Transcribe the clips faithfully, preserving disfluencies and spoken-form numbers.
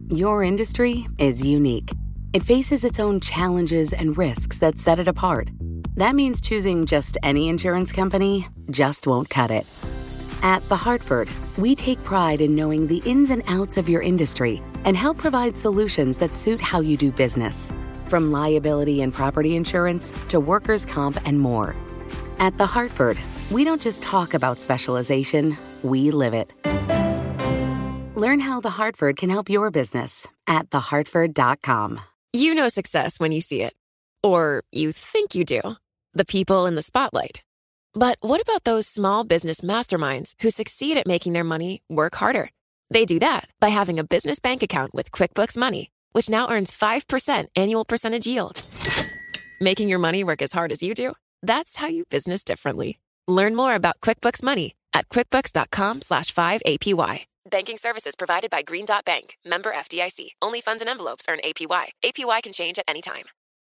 Your industry is unique. It faces its own challenges and risks that set it apart. That means choosing just any insurance company just won't cut it. At The Hartford, we take pride in knowing the ins and outs of your industry and help provide solutions that suit how you do business. From liability and property insurance to workers' comp and more. At The Hartford, we don't just talk about specialization, we live it. Learn how The Hartford can help your business at the hartford dot com. You know success when you see it. Or you think you do. The people in the spotlight. But what about those small business masterminds who succeed at making their money work harder? They do that by having a business bank account with QuickBooks Money, which now earns five percent annual percentage yield. Making your money work as hard as you do? That's how you business differently. Learn more about QuickBooks Money at quickbooks.com slash 5APY. Banking services provided by Green Dot Bank. Member F D I C. Only funds and envelopes earn A P Y. A P Y can change at any time.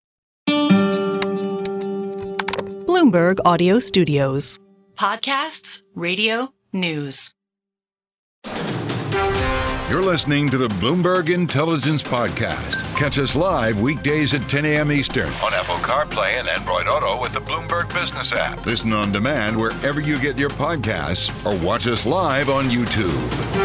Bloomberg Audio Studios. Podcasts, radio, news. You're listening to the Bloomberg Intelligence Podcast. Catch us live weekdays at ten a.m. Eastern on Apple CarPlay and Android Auto with the Bloomberg Business app. Listen on demand wherever you get your podcasts or watch us live on YouTube.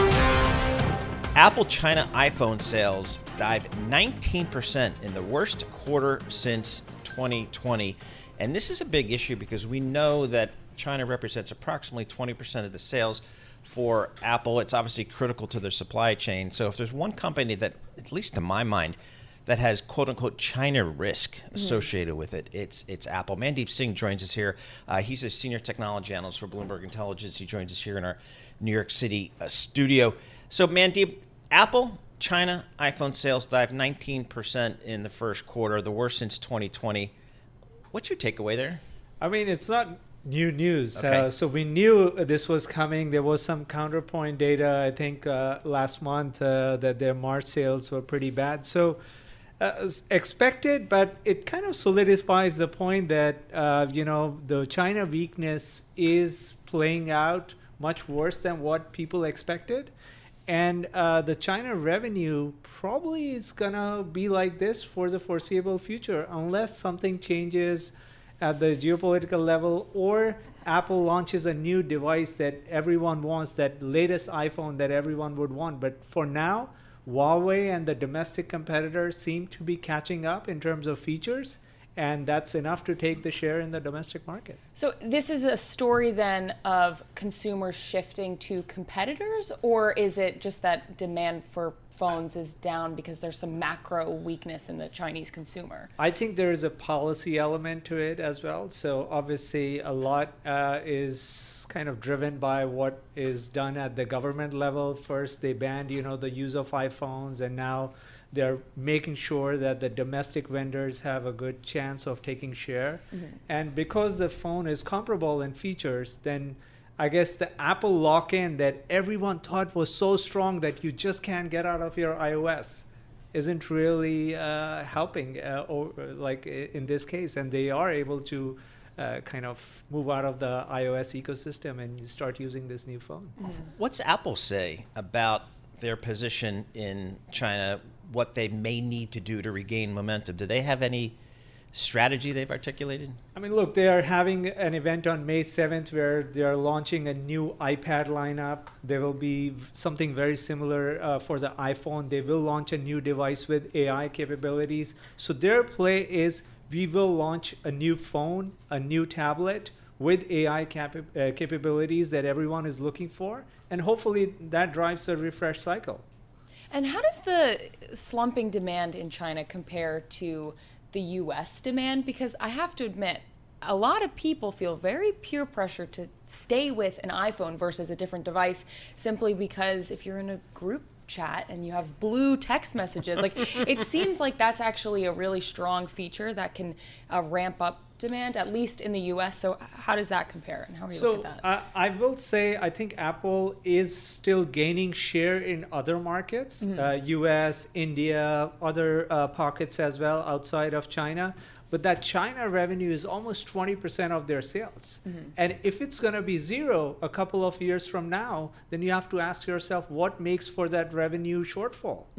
Apple China iPhone sales dived nineteen percent in the worst quarter since twenty twenty. And this is a big issue because we know that China represents approximately twenty percent of the sales for Apple. It's obviously critical to their supply chain. So if there's one company that, at least to my mind, that has quote-unquote China risk associated mm-hmm. with it, it's it's Apple. Mandeep Singh joins us here. Uh, he's a senior technology analyst for Bloomberg Intelligence. He joins us here in our New York City uh, studio. So Mandeep, Apple China iPhone sales dived nineteen percent in the first quarter, the worst since twenty twenty. What's your takeaway there? I mean, it's not new news. Okay. Uh, so we knew this was coming. There was some counterpoint data, I think, uh, last month uh, that their March sales were pretty bad. So uh, expected, but it kind of solidifies the point that, uh, you know, the China weakness is playing out much worse than what people expected. And uh, the China revenue probably is going to be like this for the foreseeable future unless something changes at the geopolitical level or Apple launches a new device that everyone wants, that latest iPhone that everyone would want. But for now, Huawei and the domestic competitors seem to be catching up in terms of features. And that's enough to take the share in the domestic market. So this is a story then of consumers shifting to competitors, or is it just that demand for phones is down because there's some macro weakness in the Chinese consumer? I think there is a policy element to it as well. So obviously a lot uh, is kind of driven by what is done at the government level. First, they banned, you know, the use of iPhones, and now they're making sure that the domestic vendors have a good chance of taking share. Mm-hmm. And because the phone is comparable in features, then I guess the Apple lock-in that everyone thought was so strong that you just can't get out of your iOS isn't really uh, helping, uh, or, like in this case. And they are able to uh, kind of move out of the iOS ecosystem and start using this new phone. What's Apple say about their position in China, what they may need to do to regain momentum? Do they have any strategy they've articulated? I mean, look, they are having an event on May seventh where they are launching a new iPad lineup. There will be something very similar uh, for the iPhone. They will launch a new device with A I capabilities. So their play is we will launch a new phone, a new tablet with A I cap- uh, capabilities that everyone is looking for. And hopefully that drives the refresh cycle. And how does the slumping demand in China compare to the U S demand? Because I have to admit, a lot of people feel very peer pressure to stay with an iPhone versus a different device simply because if you're in a group chat and you have blue text messages, like it seems like that's actually a really strong feature that can uh, ramp up demand, at least in the U S. So how does that compare, and how are you so, looking at that? Uh, I will say I think Apple is still gaining share in other markets, mm-hmm. uh, U S, India, other uh, pockets as well outside of China. But that China revenue is almost twenty percent of their sales. Mm-hmm. And if it's going to be zero a couple of years from now, then you have to ask yourself what makes for that revenue shortfall. Mm-hmm.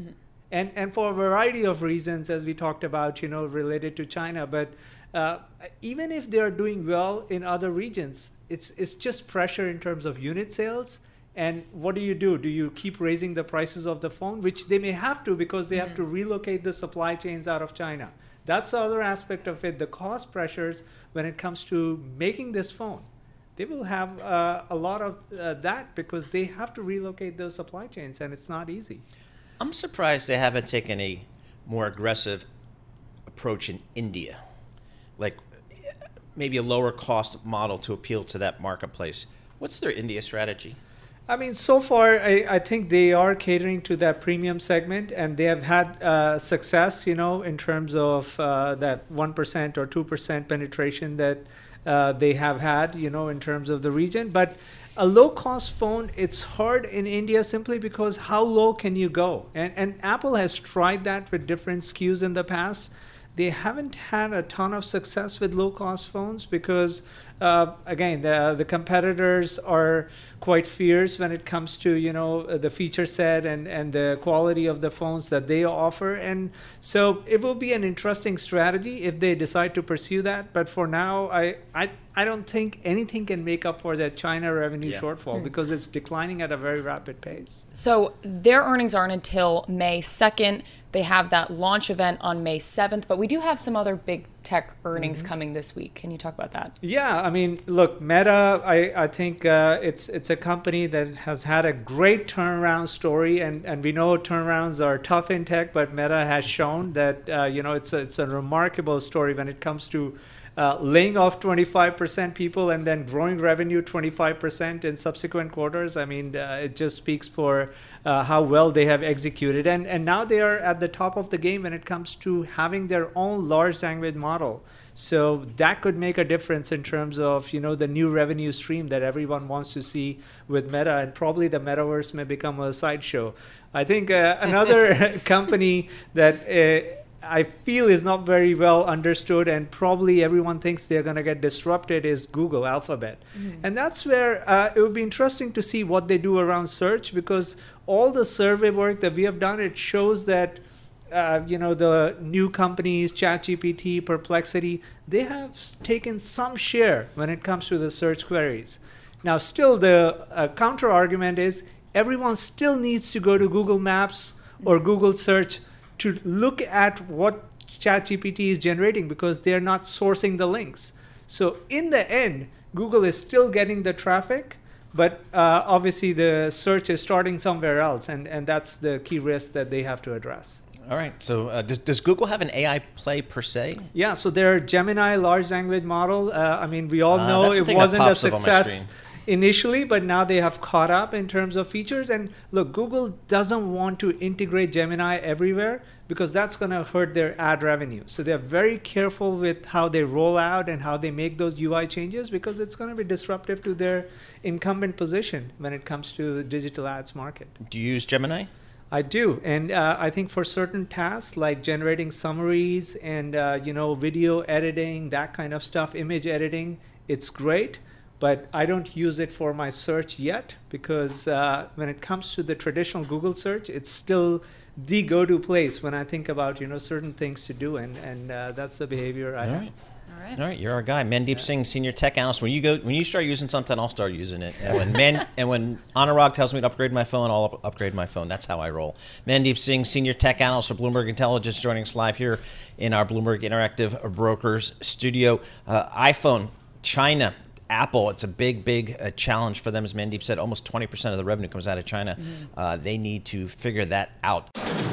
And and for a variety of reasons, as we talked about, you know, related to China. But uh, even if they're doing well in other regions, it's it's just pressure in terms of unit sales. And what do you do? Do you keep raising the prices of the phone, which they may have to because they have to relocate the supply chains out of China? That's the other aspect of it, the cost pressures when it comes to making this phone. They will have uh, a lot of uh, that because they have to relocate those supply chains, and it's not easy. I'm surprised they haven't taken a more aggressive approach in India, like maybe a lower cost model to appeal to that marketplace. What's their India strategy? I mean, so far, I, I think they are catering to that premium segment, and they have had uh, success, you know, in terms of uh, that one percent or two percent penetration that uh, they have had, you know, in terms of the region. But a low-cost phone, it's hard in India simply because how low can you go? And, and Apple has tried that with different S K Us in the past. They haven't had a ton of success with low-cost phones because, uh, again, the the competitors are quite fierce when it comes to, you know, the feature set and, and the quality of the phones that they offer. And so it will be an interesting strategy if they decide to pursue that. But for now, I I, I don't think anything can make up for that China revenue yeah. shortfall mm-hmm. because it's declining at a very rapid pace. So their earnings aren't until May second. They have that launch event on May seventh, but we do have some other big tech earnings mm-hmm. coming this week. Can you talk about that? Yeah, I mean, look, Meta, I, I think uh, it's it's a company that has had a great turnaround story, and, and we know turnarounds are tough in tech, but Meta has shown that, uh, you know, it's a, it's a remarkable story when it comes to Uh, laying off twenty-five percent people and then growing revenue twenty-five percent in subsequent quarters. I mean, uh, it just speaks for uh, how well they have executed. And, and now they are at the top of the game when it comes to having their own large language model. So that could make a difference in terms of, you know, the new revenue stream that everyone wants to see with Meta, and probably the metaverse may become a sideshow. I think uh, another company that uh, I feel is not very well understood, and probably everyone thinks they're going to get disrupted, is Google, Alphabet. Mm-hmm. And that's where uh, it would be interesting to see what they do around search, because all the survey work that we have done, it shows that uh, you know, the new companies, ChatGPT, Perplexity, they have taken some share when it comes to the search queries. Now, still the uh, counter argument is everyone still needs to go to Google Maps or Google Search to look at what ChatGPT is generating, because they're not sourcing the links. So in the end, Google is still getting the traffic, but uh, obviously the search is starting somewhere else, and, and that's the key risk that they have to address. All right. So uh, does, does Google have an A I play per se? Yeah. So their Gemini large language model, uh, I mean, we all uh, know it wasn't a success initially, but now they have caught up in terms of features. And look, Google doesn't want to integrate Gemini everywhere because that's going to hurt their ad revenue. So they're very careful with how they roll out and how they make those U I changes, because it's going to be disruptive to their incumbent position when it comes to the digital ads market. Do you use Gemini? I do, and uh, I think for certain tasks like generating summaries and uh, you know, video editing, that kind of stuff, image editing, it's great. But I don't use it for my search yet, because uh, when it comes to the traditional Google search, it's still the go-to place when I think about, you know, certain things to do, and and uh, that's the behavior I All have. Right. All right. All right, you're our guy, Mandeep yeah. Singh, senior tech analyst. When you go, when you start using something, I'll start using it. And when Man, and when Anurag tells me to upgrade my phone, I'll up- upgrade my phone. That's how I roll. Mandeep Singh, senior tech analyst for Bloomberg Intelligence, joining us live here in our Bloomberg Interactive Brokers studio. Uh, iPhone, China, Apple, it's a big, big uh, challenge for them. As Mandeep said, almost twenty percent of the revenue comes out of China. Mm-hmm. Uh, they need to figure that out.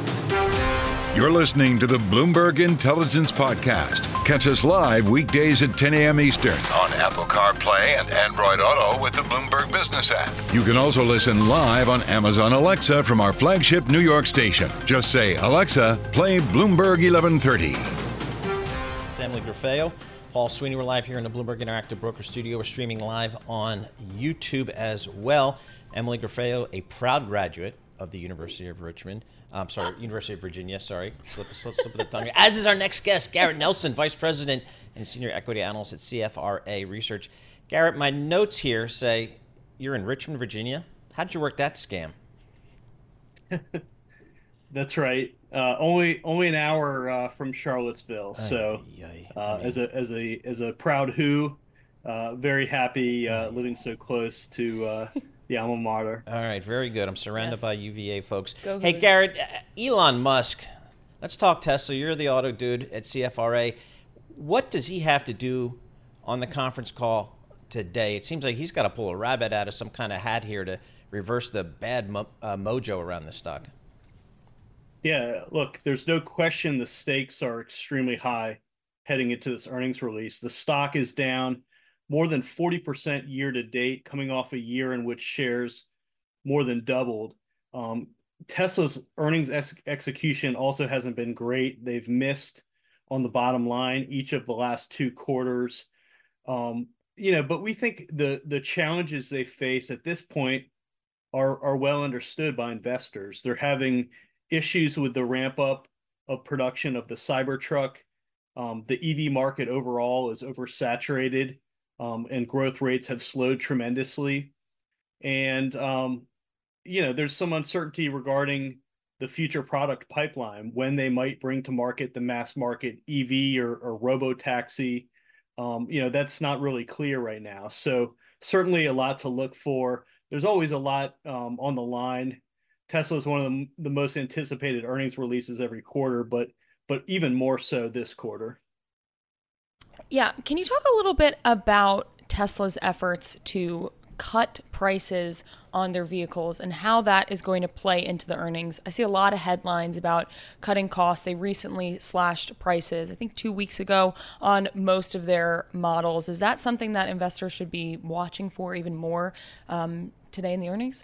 You're listening to the Bloomberg Intelligence Podcast. Catch us live weekdays at ten a.m. Eastern on Apple CarPlay and Android Auto with the Bloomberg Business app. You can also listen live on Amazon Alexa from our flagship New York station. Just say, Alexa, play Bloomberg eleven thirty. Emily Grafeo, Paul Sweeney, we're live here in the Bloomberg Interactive Broker Studio. We're streaming live on YouTube as well. Emily Grafeo, a proud graduate of the University of Richmond. I'm sorry, University of Virginia, sorry. Slip, slip, slip of the tongue. As is our next guest, Garrett Nelson, Vice President and Senior Equity Analyst at C F R A Research. Garrett, my notes here say you're in Richmond, Virginia. How did you work that scam? That's right. Uh, only only an hour uh, from Charlottesville. So, Ay, ay, uh, I as mean, a as a as a proud Who, uh, very happy uh, ay. living so close to uh, the alma mater. All right, very good. I'm surrounded Yes. by U V A folks. Go Hey, Hoos. Garrett, uh, Elon Musk. Let's talk Tesla. You're the auto dude at C F R A. What does he have to do on the conference call today? It seems like he's got to pull a rabbit out of some kind of hat here to reverse the bad mo- uh, mojo around this stock. Yeah, look, there's no question the stakes are extremely high heading into this earnings release. The stock is down more than forty percent year to date, coming off a year in which shares more than doubled. Um, Tesla's earnings ex- execution also hasn't been great. They've missed on the bottom line each of the last two quarters. Um, you know, but we think the the challenges they face at this point are are well understood by investors. They're having issues with the ramp up of production of the Cybertruck. Um, the E V market overall is oversaturated, um, and growth rates have slowed tremendously. And um, you know, there's some uncertainty regarding the future product pipeline, when they might bring to market the mass market E V or, or robo-taxi. Um, you know, that's not really clear right now. So certainly a lot to look for. There's always a lot um, on the line. Tesla is one of the, the most anticipated earnings releases every quarter, but but even more so this quarter. Yeah, can you talk a little bit about Tesla's efforts to cut prices on their vehicles and how that is going to play into the earnings? I see a lot of headlines about cutting costs. They recently slashed prices, I think two weeks ago, on most of their models. Is that something that investors should be watching for even more um, today in the earnings?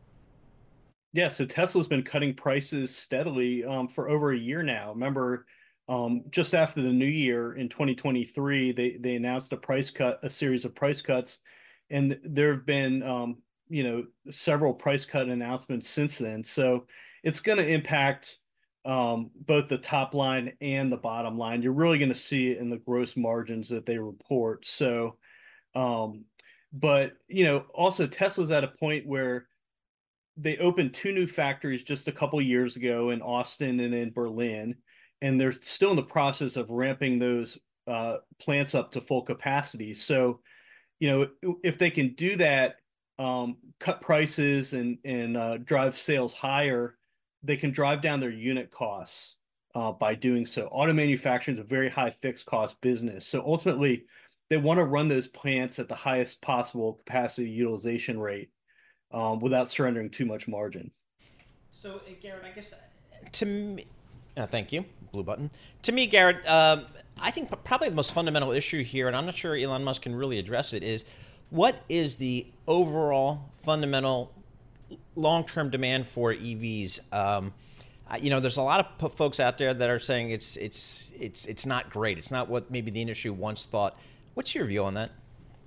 Yeah, so Tesla's been cutting prices steadily um, for over a year now. Remember, um, just after the new year in twenty twenty-three, they they announced a price cut, a series of price cuts, and there have been um, you know several price cut announcements since then. So it's going to impact um, both the top line and the bottom line. You're really going to see it in the gross margins that they report. So, um, but you know, also Tesla's at a point where they opened two new factories just a couple years ago in Austin and in Berlin, and they're still in the process of ramping those uh, plants up to full capacity. So, you know, if they can do that, um, cut prices and and uh, drive sales higher, they can drive down their unit costs uh, by doing so. Auto manufacturing is a very high fixed cost business, so ultimately, they want to run those plants at the highest possible capacity utilization rate, um, without surrendering too much margin. So, uh, Garrett, I guess uh, to me, uh, thank you, blue button. To me, Garrett, um, I think p- probably the most fundamental issue here, and I'm not sure Elon Musk can really address it, is what is the overall fundamental long-term demand for E Vs? Um, uh, you know, there's a lot of p- folks out there that are saying it's it's it's it's not great. It's not what maybe the industry once thought. What's your view on that?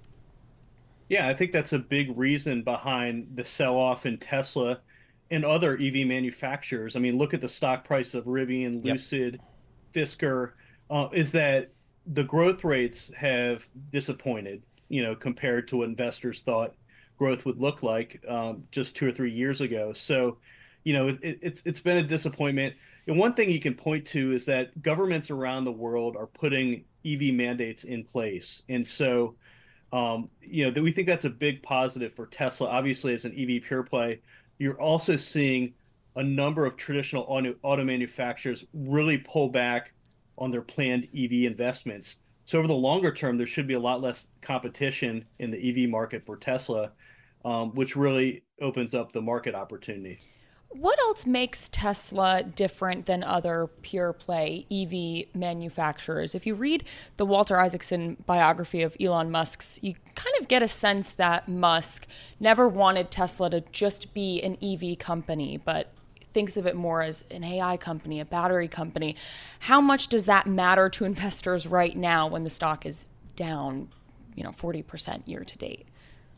Yeah, I think that's a big reason behind the sell-off in Tesla and other E V manufacturers. I mean, look at the stock price of Rivian, Yep. Lucid, Fisker, uh, is that the growth rates have disappointed, you know, compared to what investors thought growth would look like um, just two or three years ago. So, you know, it, it's it's been a disappointment. And one thing you can point to is that governments around the world are putting E V mandates in place. And so, um, you know, that we think that's a big positive for Tesla. Obviously, as an E V pure play, you're also seeing a number of traditional auto, auto manufacturers really pull back on their planned E V investments. So over the longer term, there should be a lot less competition in the E V market for Tesla, um, which really opens up the market opportunity. What else makes Tesla different than other pure play E V manufacturers? If you read the Walter Isaacson biography of Elon Musk's, you kind of get a sense that Musk never wanted Tesla to just be an E V company, but thinks of it more as an A I company, a battery company. How much does that matter to investors right now when the stock is down, you know, forty percent year to date?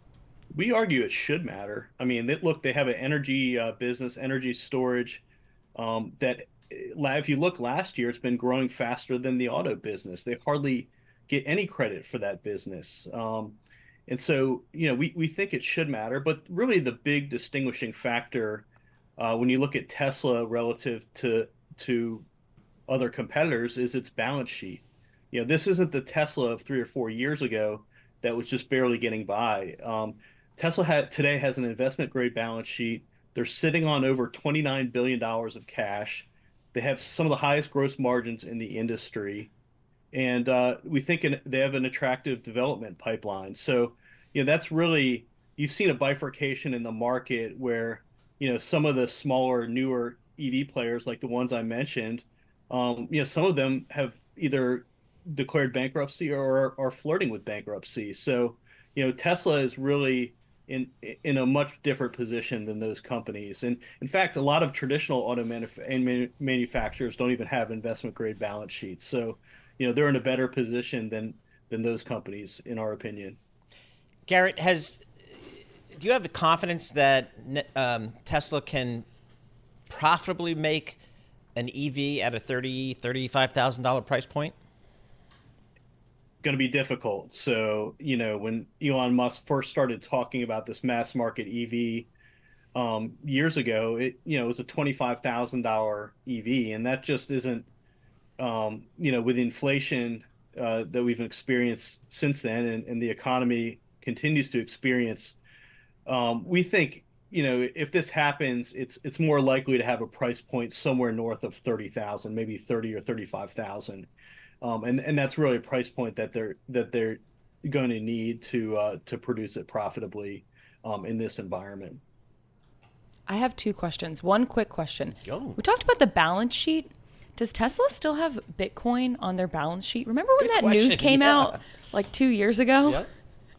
We argue it should matter. I mean, they, look, they have an energy uh, business, energy storage, um, that if you look last year, it's been growing faster than the auto business. They hardly get any credit for that business. Um, and so, you know, we, we think it should matter. But really, the big distinguishing factor uh, when you look at Tesla relative to to other competitors, is its balance sheet. You know, this isn't the Tesla of three or four years ago that was just barely getting by. Um, Tesla had, today has an investment grade balance sheet. They're sitting on over twenty-nine billion dollars of cash. They have some of the highest gross margins in the industry. And uh, we think in, they have an attractive development pipeline. So, you know, that's really, you've seen a bifurcation in the market where, you know, some of the smaller, newer E V players, like the ones I mentioned, um, you know, some of them have either declared bankruptcy or are flirting with bankruptcy. So, you know, Tesla is really in in a much different position than those companies. And in fact, a lot of traditional auto manuf- manufacturers don't even have investment grade balance sheets. So, you know, they're in a better position than than those companies, in our opinion. Garrett, has do you have the confidence that um, Tesla can profitably make an E V at a thirty thousand dollars, thirty-five thousand dollars price point? Going to be difficult. So, you know, when Elon Musk first started talking about this mass market E V um, years ago, it, you know, it was a twenty-five thousand dollars E V. And that just isn't, um, you know, with inflation uh, that we've experienced since then, and, and the economy continues to experience, um, we think, you know, if this happens, it's it's more likely to have a price point somewhere north of thirty thousand, maybe thirty or thirty-five thousand. Um, and and that's really a price point that they're that they're going to need to uh, to produce it profitably um, in this environment. I have two questions. One quick question. Go. We talked about the balance sheet. Does Tesla still have Bitcoin on their balance sheet? Remember when Good that question. news came Yeah. out like two years ago? Yep.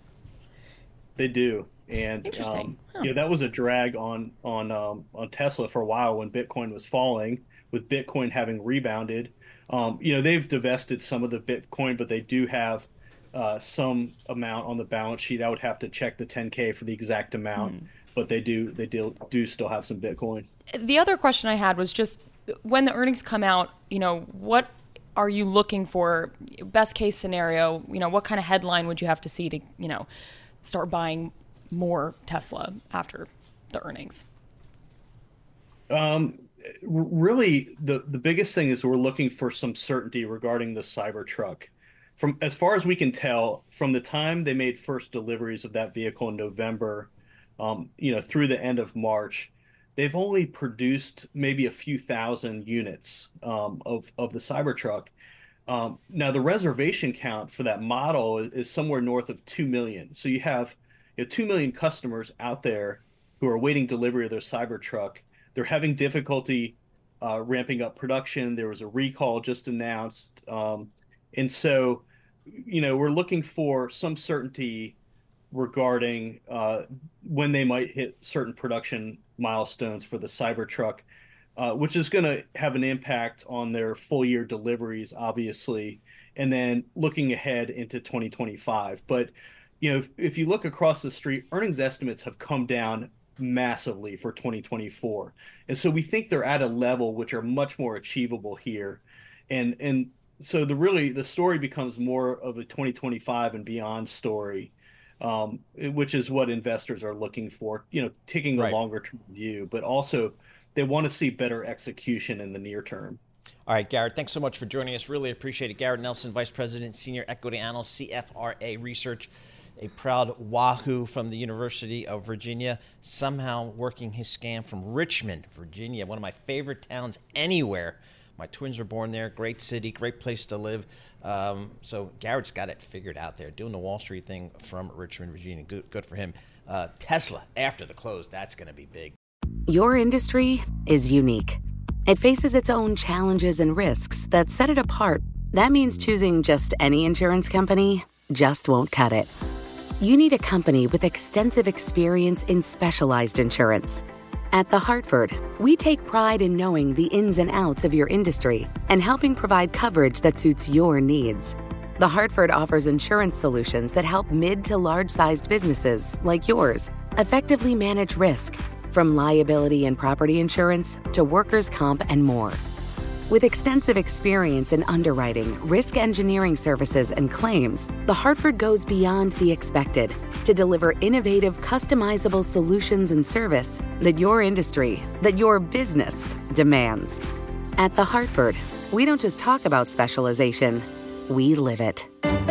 They do, and Interesting. um, Huh. you know, that was a drag on on um, on Tesla for a while when Bitcoin was falling. With Bitcoin having rebounded, um, you know, they've divested some of the Bitcoin, but they do have uh, some amount on the balance sheet. I would have to check the ten K for the exact amount, mm. but they do they do do still have some Bitcoin. The other question I had was just when the earnings come out, you know, what are you looking for? Best case scenario, you know, what kind of headline would you have to see to, you know, start buying more Tesla after the earnings? Um, really, the, the biggest thing is we're looking for some certainty regarding the Cybertruck. From as far as we can tell, from the time they made first deliveries of that vehicle in November, um, you know, through the end of March, they've only produced maybe a few thousand units um, of of the Cybertruck. Um, now, the reservation count for that model is, is somewhere north of two million. So you have, you know, two million customers out there who are waiting delivery of their Cybertruck. They're having difficulty uh, ramping up production. There was a recall just announced. Um, and so, you know, we're looking for some certainty regarding uh, when they might hit certain production milestones for the Cybertruck, uh, which is going to have an impact on their full year deliveries, obviously, and then looking ahead into twenty twenty-five. But, you know, if, if you look across the street, earnings estimates have come down massively for twenty twenty-four. And so we think they're at a level which are much more achievable here. And, and so the really, the story becomes more of a twenty twenty-five and beyond story. Um, which is what investors are looking for, you know, taking a right. longer term view, but also they want to see better execution in the near term. All right, Garrett, thanks so much for joining us. Really appreciate it. Garrett Nelson, Vice President, Senior Equity Analyst, C F R A Research, a proud Wahoo from the University of Virginia, somehow working his scam from Richmond, Virginia, one of my favorite towns anywhere. My twins were born there. Great city, great place to live. Um, so Garrett's got it figured out there, doing the Wall Street thing from Richmond, Virginia. Good, good for him. Uh, Tesla, after the close, that's going to be big. Your industry is unique. It faces its own challenges and risks that set it apart. That means choosing just any insurance company just won't cut it. You need a company with extensive experience in specialized insurance. At The Hartford, we take pride in knowing the ins and outs of your industry and helping provide coverage that suits your needs. The Hartford offers insurance solutions that help mid to large-sized businesses like yours effectively manage risk, from liability and property insurance to workers' comp and more. With extensive experience in underwriting, risk engineering services, and claims, The Hartford goes beyond the expected to deliver innovative, customizable solutions and service that your industry, that your business demands. At The Hartford, we don't just talk about specialization, we live it.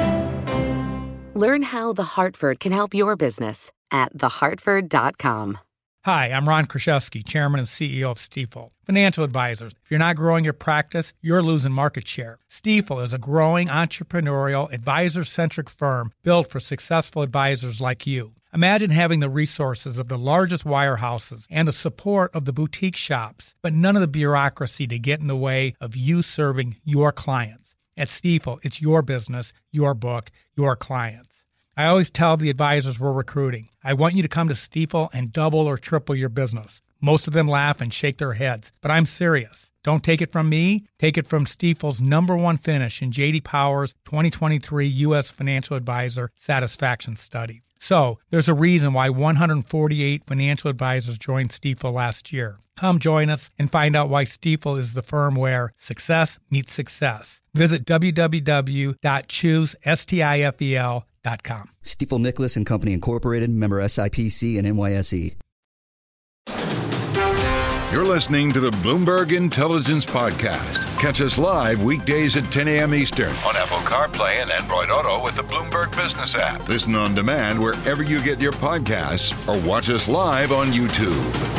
Learn how The Hartford can help your business at the hartford dot com. Hi, I'm Ron Kraszewski, Chairman and C E O of Stifel. Financial advisors, if you're not growing your practice, you're losing market share. Stifel is a growing entrepreneurial, advisor-centric firm built for successful advisors like you. Imagine having the resources of the largest wirehouses and the support of the boutique shops, but none of the bureaucracy to get in the way of you serving your clients. At Stifel, it's your business, your book, your clients. I always tell the advisors we're recruiting, I want you to come to Stifel and double or triple your business. Most of them laugh and shake their heads, but I'm serious. Don't take it from me. Take it from Stifel's number one finish in J D Power's twenty twenty-three U S Financial Advisor Satisfaction Study. So, there's a reason why one hundred forty-eight financial advisors joined Stifel last year. Come join us and find out why Stifel is the firm where success meets success. Visit w w w dot choose stifel dot com. Stifel Nicholas and Company Incorporated, member S I P C and N Y S E. You're listening to the Bloomberg Intelligence Podcast. Catch us live weekdays at ten a.m. Eastern on Apple CarPlay and Android Auto with the Bloomberg Business app. Listen on demand wherever you get your podcasts or watch us live on YouTube.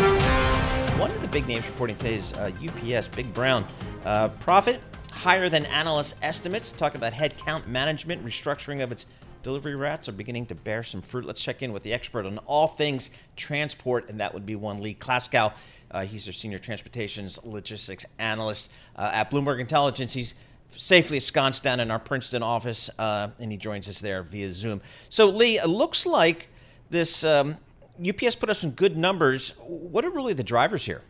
One of the big names reporting today is uh, U P S, Big Brown. Uh, profit higher than analyst estimates. Talk about headcount management, restructuring of its delivery routes are beginning to bear some fruit. Let's check in with the expert on all things transport, and that would be one Lee Klaskow. Uh, he's their senior transportations logistics analyst uh, at Bloomberg Intelligence. He's safely ensconced down in our Princeton office, uh, and he joins us there via Zoom. So, Lee, it looks like this um, U P S put up some good numbers. What are really the drivers here?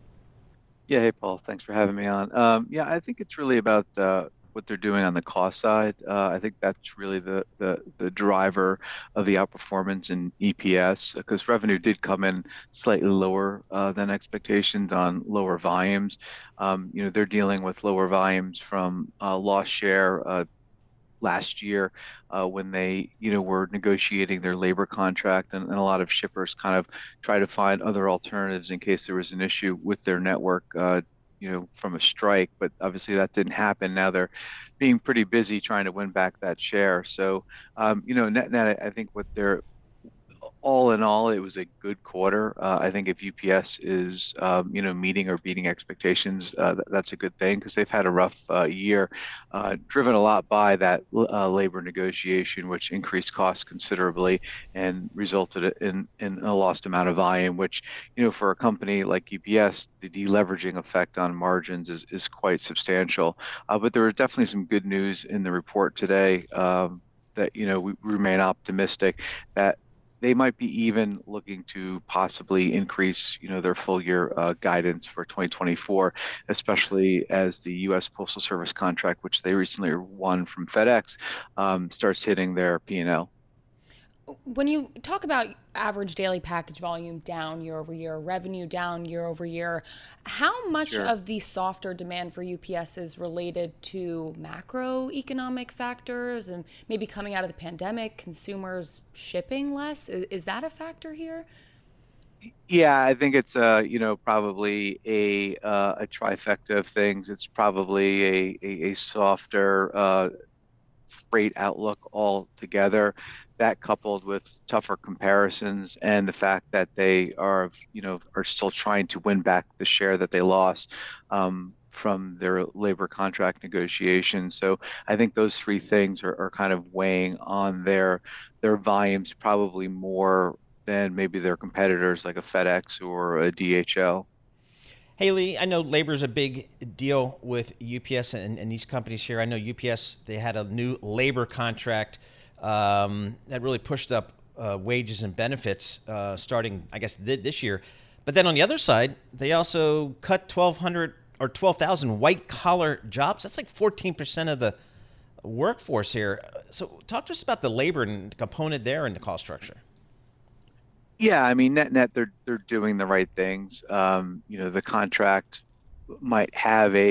Yeah, hey, Paul. Thanks for having me on. Um, yeah, I think it's really about uh, what they're doing on the cost side. Uh, I think that's really the, the the driver of the outperformance in E P S, because revenue did come in slightly lower uh, than expectations on lower volumes. Um, you know, they're dealing with lower volumes from uh, lost share uh, last year uh, when they, you know, were negotiating their labor contract, and, and a lot of shippers kind of try to find other alternatives in case there was an issue with their network, uh, you know, from a strike. But obviously that didn't happen. Now they're being pretty busy trying to win back that share. So, um, you know, net net, I think what they're all in all, it was a good quarter. Uh, I think if U P S is, um, you know, meeting or beating expectations, uh, th- that's a good thing, because they've had a rough uh, year, uh, driven a lot by that uh, labor negotiation, which increased costs considerably and resulted in, in a lost amount of volume, which, you know, for a company like U P S, the deleveraging effect on margins is, is quite substantial. Uh, but there was definitely some good news in the report today um, that, you know, we remain optimistic that they might be even looking to possibly increase, you know, their full year uh, guidance for twenty twenty-four, especially as the U S Postal Service contract, which they recently won from FedEx, um, starts hitting their P and L. When you talk about average daily package volume down year over year, revenue down year over year, how much Sure. of the softer demand for U P S is related to macroeconomic factors and maybe coming out of the pandemic, consumers shipping less? Is, is that a factor here? Yeah, I think it's uh, you know, probably a uh, a trifecta of things. It's probably a a, a softer uh, freight outlook altogether. That coupled with tougher comparisons and the fact that they are, you know, are still trying to win back the share that they lost um, from their labor contract negotiations. So I think those three things are, are kind of weighing on their their volumes probably more than maybe their competitors like a FedEx or a D H L. Haley, I know labor is a big deal with U P S and, and these companies here. I know U P S, they had a new labor contract um, that really pushed up uh, wages and benefits uh, starting, I guess, th- this year. But then on the other side, they also cut twelve hundred or twelve thousand white collar jobs. That's like fourteen percent of the workforce here. So talk to us about the labor and the component there and the cost structure. Yeah, I mean, net net, they're they're doing the right things. Um, you know, the contract might have a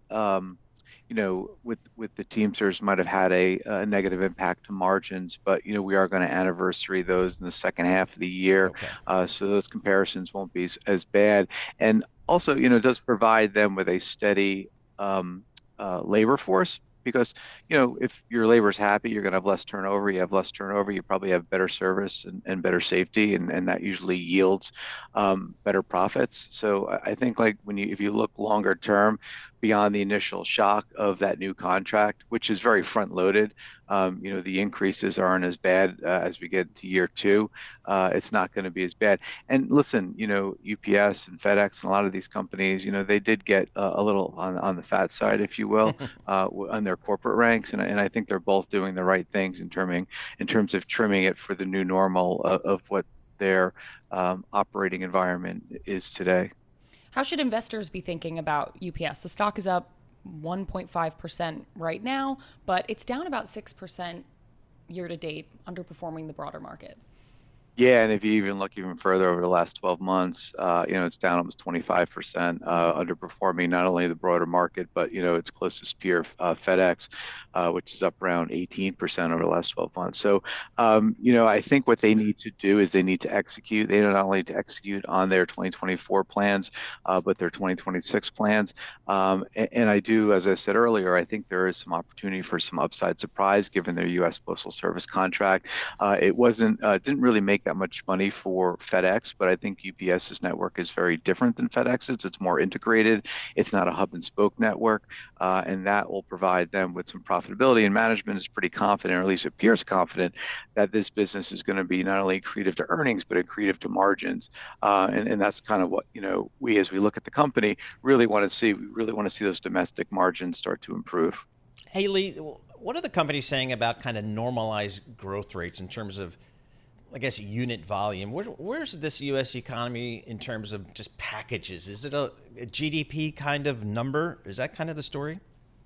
um, you know, with with the Teamsters might have had a, a negative impact to margins, but you know, we are going to anniversary those in the second half of the year, Okay. uh, so those comparisons won't be as, as bad. And also, you know, it does provide them with a steady um, uh, labor force. Because, you know, if your labor's happy, you're going to have less turnover. You have less turnover, you probably have better service and, and better safety, and, and that usually yields um, better profits. So I I think like when you if you look longer term, beyond the initial shock of that new contract, which is very front loaded, um, you know, the increases aren't as bad uh, as we get to year two. Uh, it's not going to be as bad. And listen, you know, U P S and FedEx and a lot of these companies, you know, they did get uh, a little on on the fat side, if you will, uh, on their corporate ranks, and and I think they're both doing the right things in terming in terms of trimming it for the new normal of, of what their um, operating environment is today. How should investors be thinking about U P S? The stock is up one point five percent right now, but it's down about six percent year to date, underperforming the broader market. Yeah, and if you even look even further over the last twelve months, uh, you know, it's down almost twenty-five percent, uh, underperforming not only the broader market, but, you know, its closest peer, uh, FedEx, uh, which is up around eighteen percent over the last twelve months. So, um, you know, I think what they need to do is they need to execute. They not only to execute on their twenty twenty-four plans, uh, but their twenty twenty-six plans. Um, and, and I do, as I said earlier, I think there is some opportunity for some upside surprise given their U S Postal Service contract. Uh, it wasn't, uh, didn't really make that much money for FedEx, but I think UPS's network is very different than FedEx's. It's more integrated. It's not a hub and spoke network, uh, and that will provide them with some profitability. And management is pretty confident, or at least appears confident, that this business is going to be not only accretive to earnings, but accretive to margins. Uh, and, and that's kind of what, you know, we, as we look at the company, really want to see. We really want to see those domestic margins start to improve. Hey, Lee, what are the companies saying about kind of normalized growth rates in terms of, I guess, unit volume? Where, where's this U S economy in terms of just packages? Is it a, a G D P kind of number? Is that kind of the story?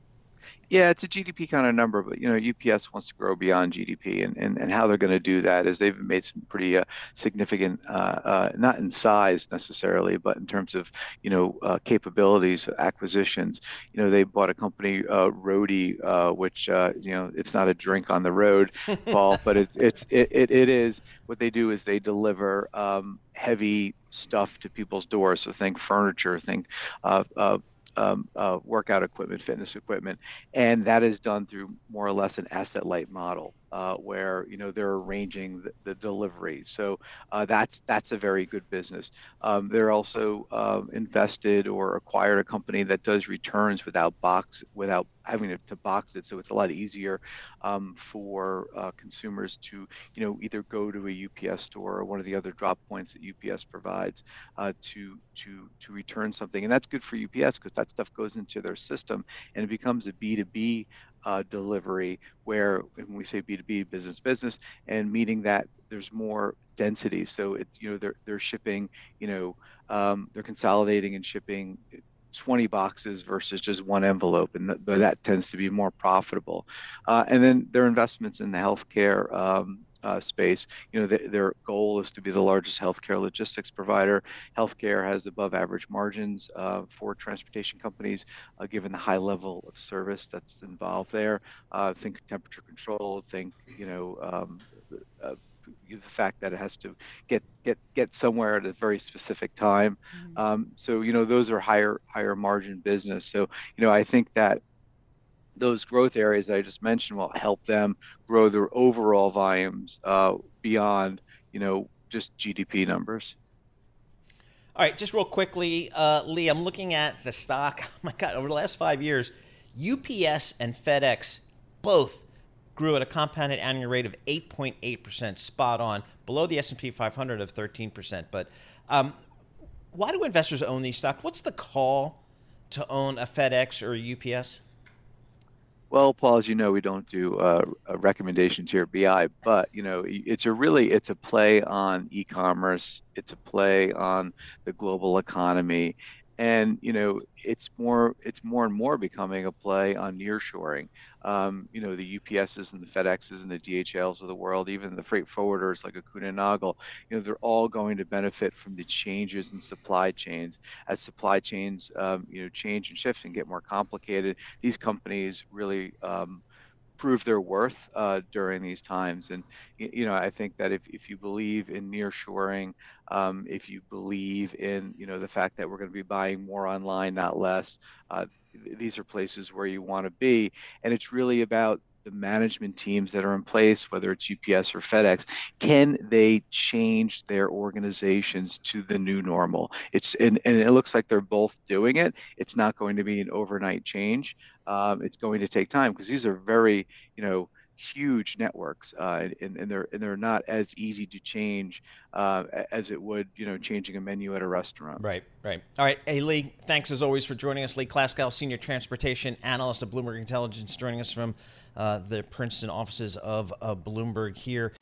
Yeah, it's a G D P kind of number, but you know, U P S wants to grow beyond G D P, and and, and how they're going to do that is they've made some pretty uh, significant, uh, uh, not in size necessarily, but in terms of you know uh, capabilities, acquisitions. You know, they bought a company, uh, Roadie, uh, which uh, you know it's not a drink on the road, Paul, but it's it's it, it it is. What they do is they deliver um, heavy stuff to people's doors. So think furniture, think. Uh, uh, Um, uh, workout equipment, fitness equipment, and that is done through more or less an asset-light model, uh, where you know they're arranging the, the delivery. So uh, that's that's a very good business. Um, they're also uh, invested or acquired a company that does returns without box, without having to, to box it. So it's a lot easier um, for uh, consumers to you know either go to a U P S store or one of the other drop points that U P S provides uh, to to to return something, and that's good for U P S because that stuff goes into their system and it becomes a B two B uh, delivery where when we say B two B, business business, and meaning that there's more density. So it you know they're they're shipping you know um, they're consolidating and shipping twenty boxes versus just one envelope, and th- that tends to be more profitable. Uh, and then their investments in the healthcare um, Uh, space, you know, th- their goal is to be the largest healthcare logistics provider. Healthcare has above average margins uh, for transportation companies, uh, given the high level of service that's involved there. Uh, think temperature control, think, you know, um, uh, the fact that it has to get get get somewhere at a very specific time. Mm-hmm. Um, so, you know, those are higher higher margin business. So, you know, I think that those growth areas I just mentioned will help them grow their overall volumes uh, beyond, you know, just G D P numbers. All right, just real quickly, uh, Lee, I'm looking at the stock. Oh my God, over the last five years, U P S and FedEx both grew at a compounded annual rate of eight point eight percent, spot on, below the S and P five hundred of thirteen percent. But um, why do investors own these stocks? What's the call to own a FedEx or a U P S? Well, Paul, as you know, we don't do uh, recommendations here at B I, but you know, it's a really it's a play on e-commerce. It's a play on the global economy, And, you know, it's more it's more and more becoming a play on nearshoring. Um, you know, the U P S's and the FedExes and the D H Ls of the world, even the freight forwarders like a Kuehne Nagel, you know, they're all going to benefit from the changes in supply chains. As supply chains, um, you know, change and shift and get more complicated, these companies really um, prove their worth uh, during these times. And, you know, I think that if, if you believe in nearshoring, um, if you believe in, you know, the fact that we're going to be buying more online, not less, uh, these are places where you want to be. And it's really about the management teams that are in place, whether it's U P S or FedEx. Can they change their organizations to the new normal? It's and, and it looks like they're both doing it. It's not going to be an overnight change. Um, it's going to take time because these are very, you know, huge networks, uh, and, and they're and they're not as easy to change uh, as it would, you know, changing a menu at a restaurant. Right, right. All right, hey Lee, thanks as always for joining us. Lee Klaskow, Senior Transportation Analyst at Bloomberg Intelligence, joining us from uh, the Princeton offices of uh, Bloomberg here.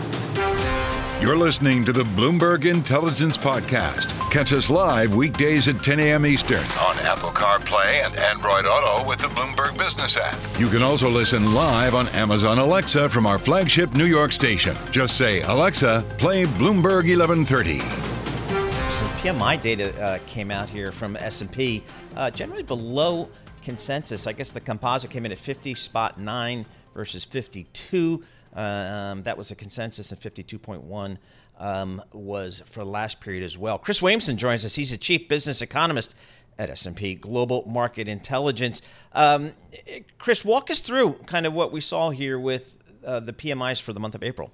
You're listening to the Bloomberg Intelligence Podcast. Catch us live weekdays at ten a.m. Eastern on Apple CarPlay and Android Auto with the Bloomberg Business app. You can also listen live on Amazon Alexa from our flagship New York station. Just say, Alexa, play Bloomberg eleven thirty. Some P M I data uh, came out here from S and P, uh, generally below consensus. I guess the composite came in at fifty, spot nine versus fifty-two. Um, that was a consensus, and fifty-two point one um, was for the last period as well. Chris Williamson joins us. He's a chief business economist at S and P Global Market Intelligence. Um, Chris, walk us through kind of what we saw here with uh, the P M Is for the month of April.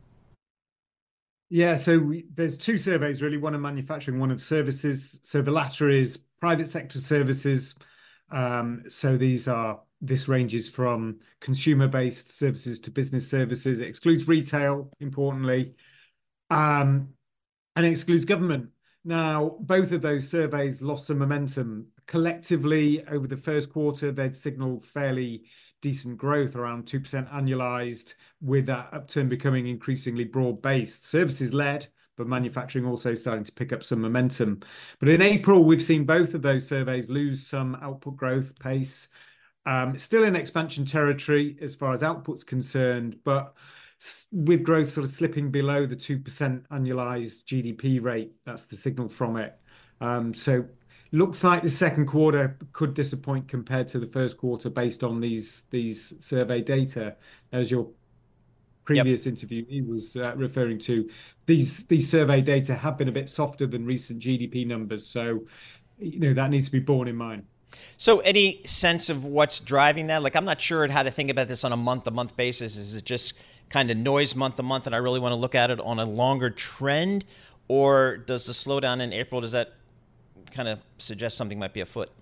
Yeah, so we, there's two surveys really, one of manufacturing, one of services. So the latter is private sector services. Um, so these are This ranges from consumer-based services to business services. It excludes retail, importantly, um, and it excludes government. Now, both of those surveys lost some momentum. Collectively, over the first quarter, they'd signaled fairly decent growth, around two percent annualized, with that upturn becoming increasingly broad-based. Services-led, but manufacturing also starting to pick up some momentum. But in April, we've seen both of those surveys lose some output growth pace. Um, still in expansion territory as far as output's concerned, but with growth sort of slipping below the two percent annualized G D P rate. That's the signal from it. Um, so looks like the second quarter could disappoint compared to the first quarter based on these these survey data. As your previous yep. interviewee was uh, referring to, these these survey data have been a bit softer than recent G D P numbers. So, you know, that needs to be borne in mind. So any sense of what's driving that? Like, I'm not sure how to think about this on a month-to-month basis. Is it just kind of noise month-to-month and I really want to look at it on a longer trend? Or does the slowdown in April, does that kind of suggest something might be afoot?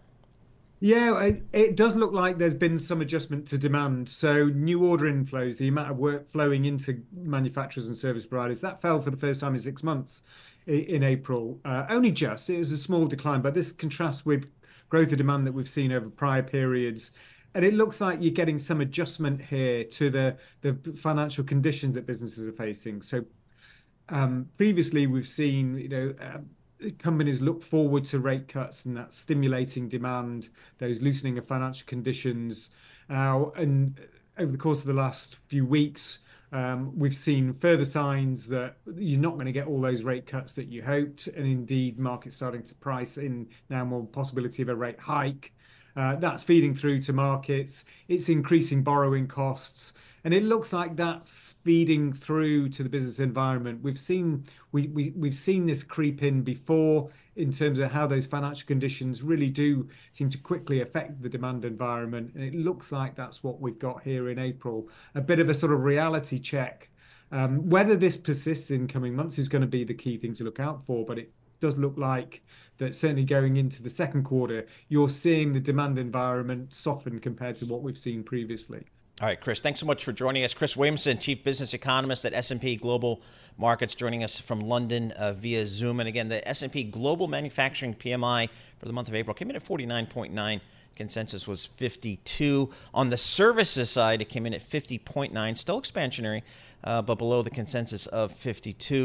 Yeah, it, it does look like there's been some adjustment to demand. So new order inflows, the amount of work flowing into manufacturers and service providers, that fell for the first time in six months in, in April. Uh, only just. It was a small decline, but this contrasts with growth of demand that we've seen over prior periods. And it looks like you're getting some adjustment here to the, the financial conditions that businesses are facing. So um, previously we've seen, you know, uh, companies look forward to rate cuts and that's stimulating demand, those loosening of financial conditions. Uh, and over the course of the last few weeks, Um, we've seen further signs that you're not going to get all those rate cuts that you hoped, and indeed markets starting to price in now more possibility of a rate hike. Uh, that's feeding through to markets. It's increasing borrowing costs, and it looks like that's feeding through to the business environment. We've seen we, we we've seen this creep in before in terms of how those financial conditions really do seem to quickly affect the demand environment, and it looks like that's what we've got here in April. A bit of a sort of reality check. Um, whether this persists in coming months is going to be the key thing to look out for, but it does look like that certainly going into the second quarter, you're seeing the demand environment soften compared to what we've seen previously. All right, Chris, thanks so much for joining us. Chris Williamson, Chief Business Economist at S and P Global Markets, joining us from London uh, via Zoom. And again, the S and P Global Manufacturing P M I for the month of April came in at forty-nine point nine. Consensus was fifty-two. On the services side, it came in at fifty point nine, still expansionary, uh, but below the consensus of fifty-two.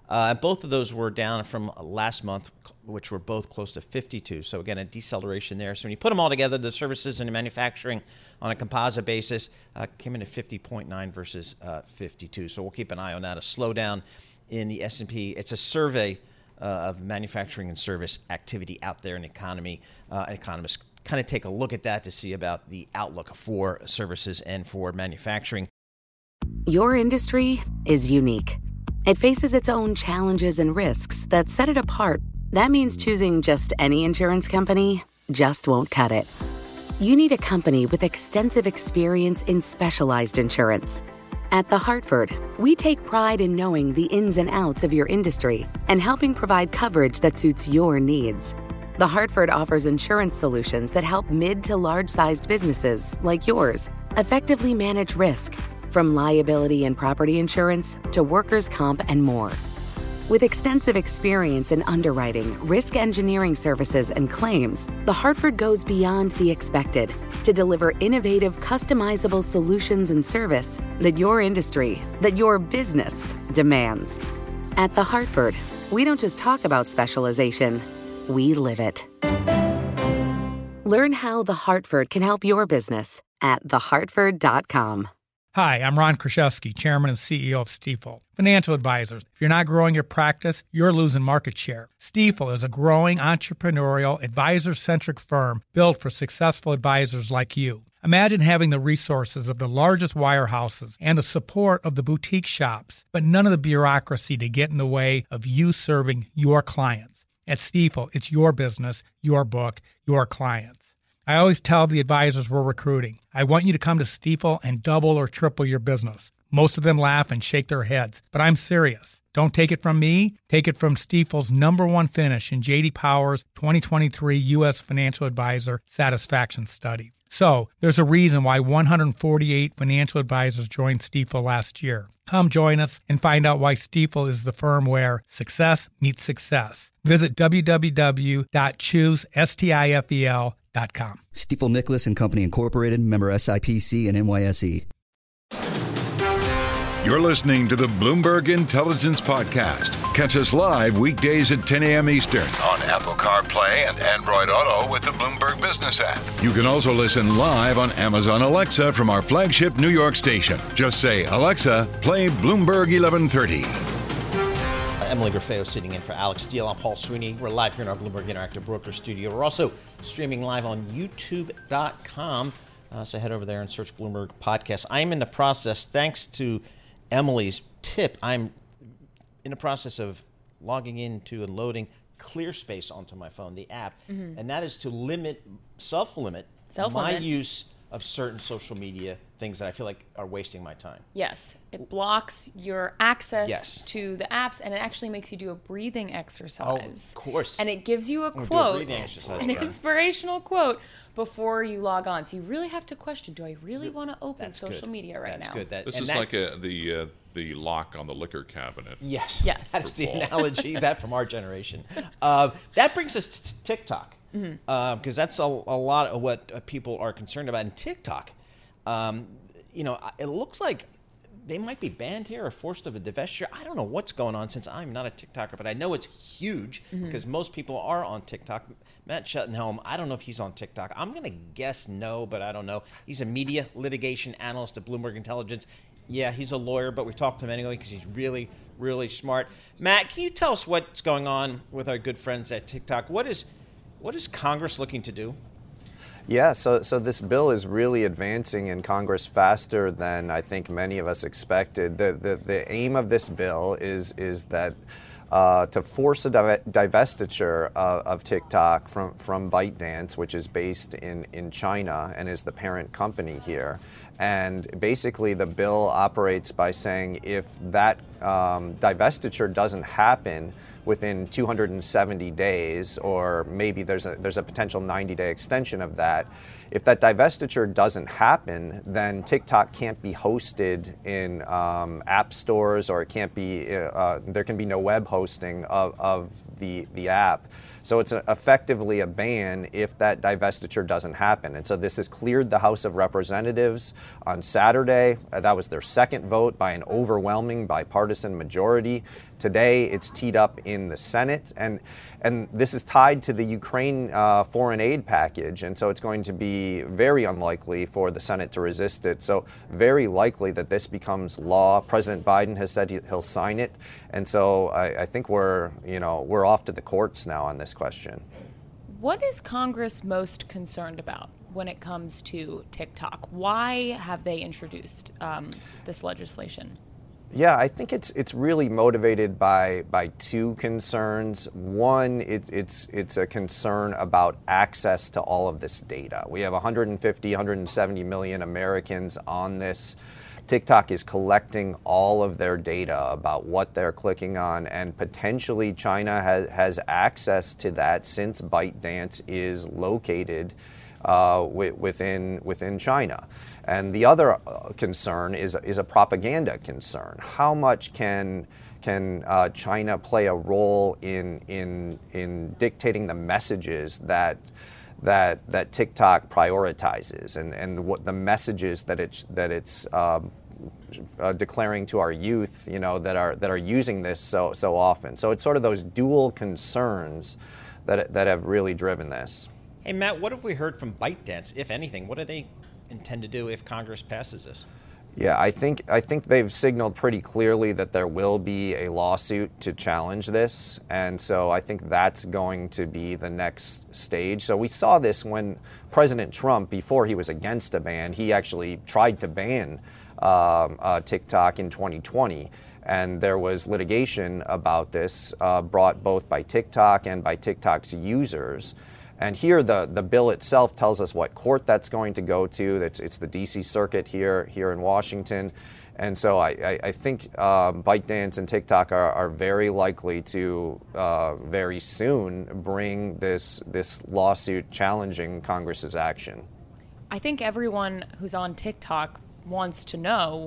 Uh, and both of those were down from last month, which were both close to fifty-two. So again, a deceleration there. So when you put them all together, the services and the manufacturing on a composite basis uh, came in at fifty point nine versus uh, fifty-two. So we'll keep an eye on that. A slowdown in the S and P. It's a survey uh, of manufacturing and service activity out there in the economy. Uh, economists kind of take a look at that to see about the outlook for services and for manufacturing. Your industry is unique. It faces its own challenges and risks that set it apart. That means choosing just any insurance company just won't cut it. You need a company with extensive experience in specialized insurance. At The Hartford, we take pride in knowing the ins and outs of your industry and helping provide coverage that suits your needs. The Hartford offers insurance solutions that help mid to large-sized businesses like yours effectively manage risk, from liability and property insurance to workers' comp and more. With extensive experience in underwriting, risk engineering services, and claims, The Hartford goes beyond the expected to deliver innovative, customizable solutions and service that your industry, that your business demands. At The Hartford, we don't just talk about specialization, we live it. Learn how The Hartford can help your business at the hartford dot com. Hi, I'm Ron Kraszewski, Chairman and C E O of Stifel. Financial advisors, if you're not growing your practice, you're losing market share. Stifel is a growing entrepreneurial, advisor-centric firm built for successful advisors like you. Imagine having the resources of the largest wirehouses and the support of the boutique shops, but none of the bureaucracy to get in the way of you serving your clients. At Stifel, it's your business, your book, your clients. I always tell the advisors we're recruiting, I want you to come to Stifel and double or triple your business. Most of them laugh and shake their heads, but I'm serious. Don't take it from me. Take it from Stifel's number one finish in J D Power's twenty twenty-three U S Financial Advisor Satisfaction Study. So, there's a reason why one hundred forty-eight financial advisors joined Stifel last year. Come join us and find out why Stifel is the firm where success meets success. Visit w w w dot choose stifel dot com. Stifel Nicholas and Company Incorporated, member S I P C and N Y S E. You're listening to the Bloomberg Intelligence Podcast. Catch us live weekdays at ten a.m. Eastern on Apple CarPlay and Android Auto with the Bloomberg Business app. You can also listen live on Amazon Alexa from our flagship New York station. Just say, Alexa, play Bloomberg eleven thirty. Emily Grafeo sitting in for Alex Steele. I'm Paul Sweeney. We're live here in our Bloomberg Interactive Broker Studio. We're also streaming live on YouTube dot com. Uh, so head over there and search Bloomberg Podcast. I'm in the process, thanks to Emily's tip, I'm in the process of logging into and loading ClearSpace onto my phone, the app. Mm-hmm. And that is to limit, self-limit, self-limit my use of certain social media things that I feel like are wasting my time. Yes. It blocks your access yes. to the apps, and it actually makes you do a breathing exercise. Oh, of course. And it gives you a I'm quote, a exercise, an John. inspirational quote before you log on. So you really have to question, do I really want to open That's social good. media right That's now? Good. That, this is that, like a, the uh, the lock on the liquor cabinet. Yes. Yes. That's the analogy, that from our generation. Uh, that brings us to TikTok, because mm-hmm. uh, that's a, a lot of what uh, people are concerned about in TikTok. Um, you know, it looks like they might be banned here or forced of a divestiture. I don't know what's going on since I'm not a TikToker, but I know it's huge mm-hmm. because most people are on TikTok. Matt Schuttenhelm, I don't know if he's on TikTok. I'm going to guess no, but I don't know. He's a media litigation analyst at Bloomberg Intelligence. Yeah, he's a lawyer, but we talked to him anyway because he's really, really smart. Matt, can you tell us what's going on with our good friends at TikTok? What is, what is Congress looking to do? Yeah, so so this bill is really advancing in Congress faster than I think many of us expected. The the, the aim of this bill is is that uh, to force a div- divestiture of, of TikTok from, from ByteDance, which is based in, in China and is the parent company here. And basically the bill operates by saying if that um, divestiture doesn't happen within two hundred seventy days, or maybe there's a there's a potential ninety day extension of that. If that divestiture doesn't happen, then TikTok can't be hosted in um, app stores, or it can't be uh, there can be no web hosting of, of the the app. So it's a, effectively a ban if that divestiture doesn't happen. And so this has cleared the House of Representatives on Saturday. Uh, that was their second vote by an overwhelming bipartisan majority today it's teed up in the Senate, and and this is tied to the Ukraine uh, foreign aid package, and so it's going to be very unlikely for the Senate to resist it. So very likely that this becomes law. President Biden has said he, he'll sign it, and so I, I think we're you know we're off to the courts now on this question. What is Congress most concerned about when it comes to TikTok? Why have they introduced um, this legislation? Yeah, I think it's it's really motivated by by two concerns. One, it, it's it's a concern about access to all of this data. We have one hundred fifty, one hundred seventy million Americans on this. TikTok is collecting all of their data about what they're clicking on, and potentially China has, has access to that since ByteDance is located uh, w- within within China. And the other concern is is a propaganda concern. How much can can uh, China play a role in in in dictating the messages that that that TikTok prioritizes, and and what the messages that it's that it's um, uh, declaring to our youth, you know, that are that are using this so so often. So it's sort of those dual concerns that that have really driven this. Hey Matt, what have we heard from ByteDance, if anything? What do they intend to do if Congress passes this? Yeah, I think I think they've signaled pretty clearly that there will be a lawsuit to challenge this, and so I think that's going to be the next stage. So we saw this when President Trump, before he was against a ban, he actually tried to ban um, uh, TikTok in twenty twenty, and there was litigation about this uh, brought both by TikTok and by TikTok's users. And here, the, the bill itself tells us what court that's going to go to. It's, it's the D C Circuit here here in Washington. And so I, I, I think um, ByteDance and TikTok are, are very likely to uh, very soon bring this, this lawsuit challenging Congress's action. I think everyone who's on TikTok wants to know,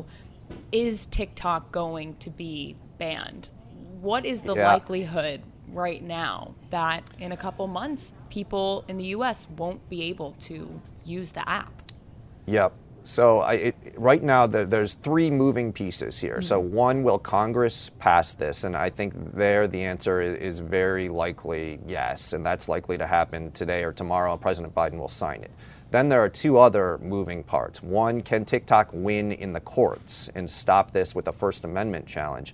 is TikTok going to be banned? What is the Yeah. likelihood right now that in a couple months people in the U S won't be able to use the app? Yep. So I, it, right now the, there's three moving pieces here. Mm-hmm. So one, will Congress pass this? And I think there the answer is, is very likely yes, and that's likely to happen today or tomorrow. President Biden will sign it. Then there are two other moving parts. One, can TikTok win in the courts and stop this with a First Amendment challenge?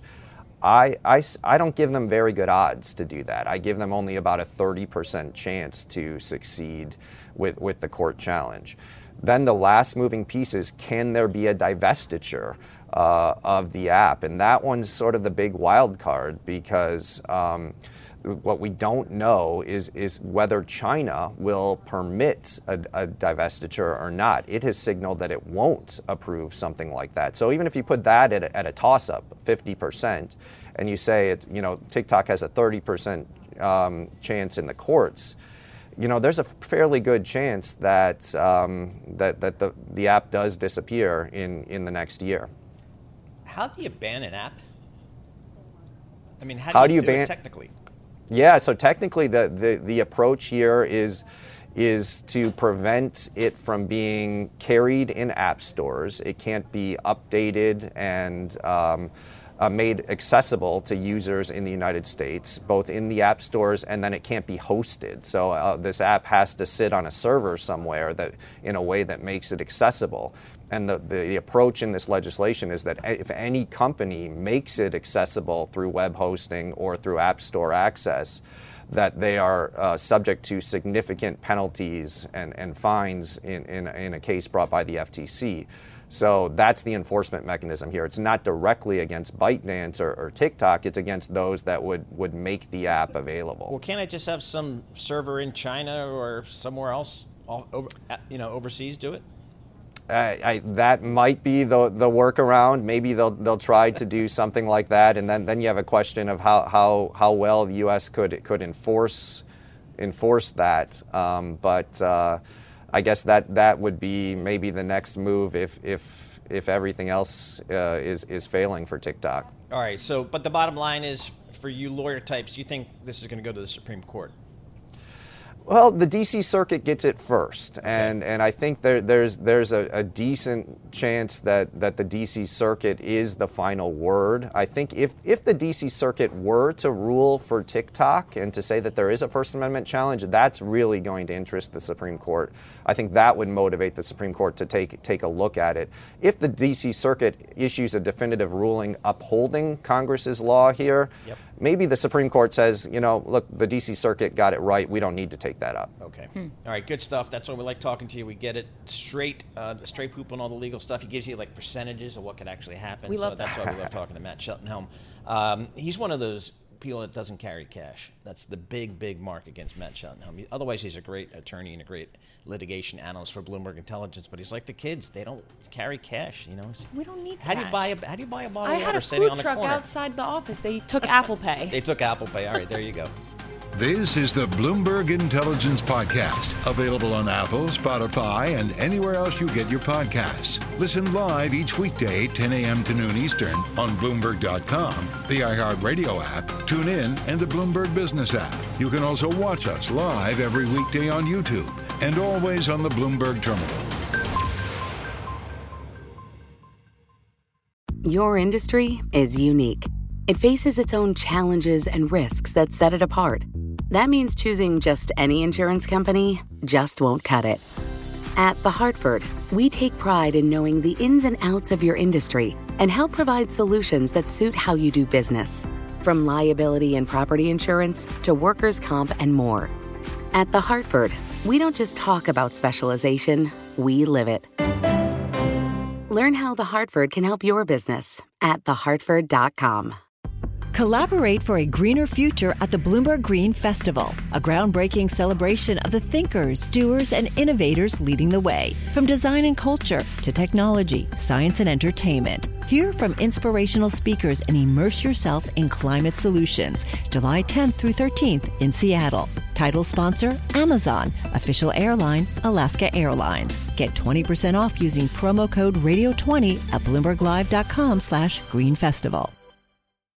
I, I, I don't give them very good odds to do that. I give them only about a thirty percent chance to succeed with, with the court challenge. Then the last moving piece is, can there be a divestiture uh, of the app? And that one's sort of the big wild card, because um, what we don't know is, is whether China will permit a, a divestiture or not. It has signaled that it won't approve something like that. So even if you put that at a, at a toss-up, fifty percent, and you say it, you know, TikTok has a thirty percent um, chance in the courts, you know, there's a fairly good chance that um, that that the the app does disappear in in the next year. How do you ban an app? I mean, how do how you, do, you do ban it technically? Yeah, so technically the, the, the approach here is is to prevent it from being carried in app stores. It can't be updated and um, uh, made accessible to users in the United States, both in the app stores, and then it can't be hosted. So uh, this app has to sit on a server somewhere that in a way that makes it accessible. And the, the, the approach in this legislation is that if any company makes it accessible through web hosting or through App Store access, that they are uh, subject to significant penalties and, and fines in, in, in a case brought by the F T C. So that's the enforcement mechanism here. It's not directly against ByteDance or, or TikTok. It's against those that would, would make the app available. Well, can't I just have some server in China or somewhere else, all over, you know, overseas do it? Uh, I, that might be the the workaround. Maybe they'll they'll try to do something like that, and then, then you have a question of how, how, how well the U S could could enforce enforce that. Um, but uh, I guess that, that would be maybe the next move if if if everything else uh, is is failing for TikTok. All right. So, but the bottom line is, for you lawyer types, you think this is going to go to the Supreme Court? Well, the D C Circuit gets it first, and, and I think there, there's there's a, a decent chance that, that the D C Circuit is the final word. I think if, if the D C Circuit were to rule for TikTok and to say that there is a First Amendment challenge, that's really going to interest the Supreme Court. I think that would motivate the Supreme Court to take take a look at it. If the D C Circuit issues a definitive ruling upholding Congress's law here, yep. maybe the Supreme Court says, you know, look, the D C Circuit got it right. We don't need to take that up. Okay. Hmm. All right, good stuff. That's why we like talking to you. We get it straight, uh, the straight poop on all the legal stuff. He gives you like percentages of what could actually happen. We so love that's that. why we love talking to Matt Cheltenham. Um, he's one of those people that doesn't carry cash. That's the big, big mark against Matt Cheltenham. Otherwise, he's a great attorney and a great litigation analyst for Bloomberg Intelligence. But he's like the kids; they don't carry cash. You know, we don't need. How cash. do you buy a How do you buy a bottle I of had water a sitting food on the truck corner? outside the office. They took Apple Pay. They took Apple Pay. All right, there you go. This is the Bloomberg Intelligence Podcast, available on Apple, Spotify, and anywhere else you get your podcasts. Listen live each weekday, ten a.m. to noon Eastern on Bloomberg dot com, the iHeartRadio app, TuneIn, and the Bloomberg Business app. You can also watch us live every weekday on YouTube and always on the Bloomberg Terminal. Your industry is unique. It faces its own challenges and risks that set it apart. That means choosing just any insurance company just won't cut it. At The Hartford, we take pride in knowing the ins and outs of your industry and help provide solutions that suit how you do business. From liability and property insurance to workers' comp and more. At The Hartford, we don't just talk about specialization, we live it. Learn how The Hartford can help your business at the hartford dot com. Collaborate for a greener future at the Bloomberg Green Festival, a groundbreaking celebration of the thinkers, doers, and innovators leading the way. From design and culture to technology, science, and entertainment. Hear from inspirational speakers and immerse yourself in climate solutions. July tenth through thirteenth in Seattle. Title sponsor, Amazon. Official airline, Alaska Airlines. Get twenty percent off using promo code radio twenty at bloomberg live dot com slash green festival.